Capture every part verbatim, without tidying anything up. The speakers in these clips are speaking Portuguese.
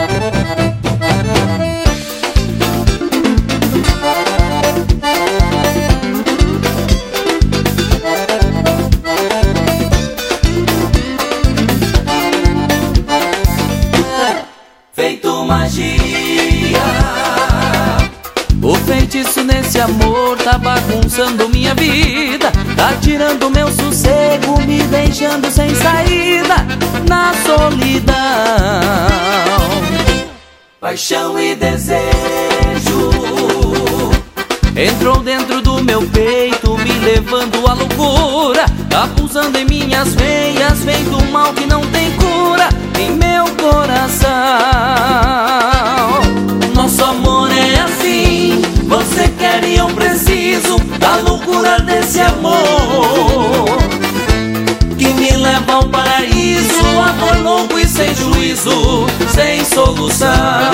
Feito magia, o feitiço nesse amor tá bagunçando minha vida, tá tirando meu sossego, me deixando sem saída na solidão. Paixão e desejo entrou dentro do meu peito, me levando à loucura, tá pulsando em minhas veias, feito um mal que não tem cura em meu coração. Nosso amor é assim, você quer e eu preciso da loucura desse amor que me leva ao paraíso, amor louco e sem juízo, sem solução.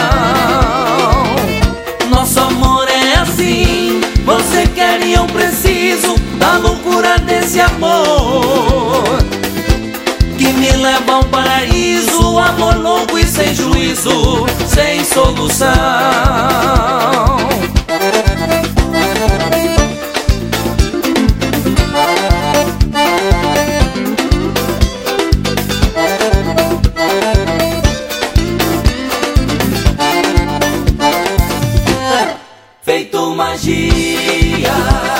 Nosso amor é assim, você quer e eu preciso da loucura desse amor que me leva ao paraíso, amor louco e sem juízo, sem solução. Feito magia,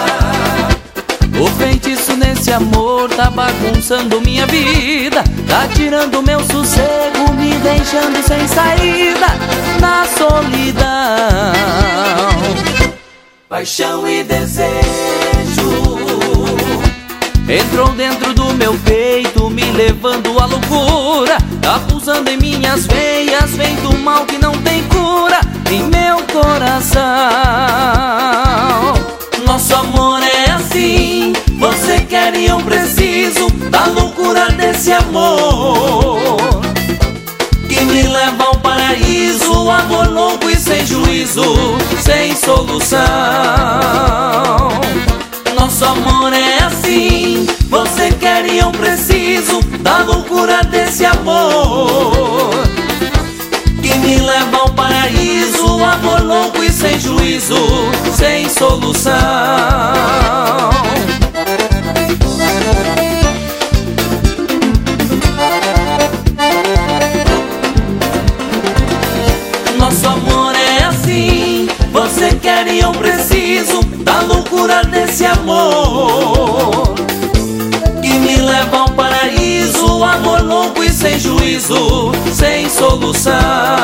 o feitiço nesse amor tá bagunçando minha vida, tá tirando meu sossego, me deixando sem saída na solidão. paixão e desejo entrou dentro do meu peito, me levando à loucura, tá pulsando em minhas veias, feito um mal que não tem cura em meu coração. Nosso amor é assim, você quer e eu preciso da loucura desse amor que me leva ao paraíso, amor louco e sem juízo, sem solução. Nosso amor é assim, você quer e eu preciso da loucura desse amor que me leva ao paraíso, amor louco e sem juízo, sem solução. Nosso amor é assim, você quer e eu preciso da loucura desse amor que me leva ao paraíso, amor louco e sem juízo, sem solução.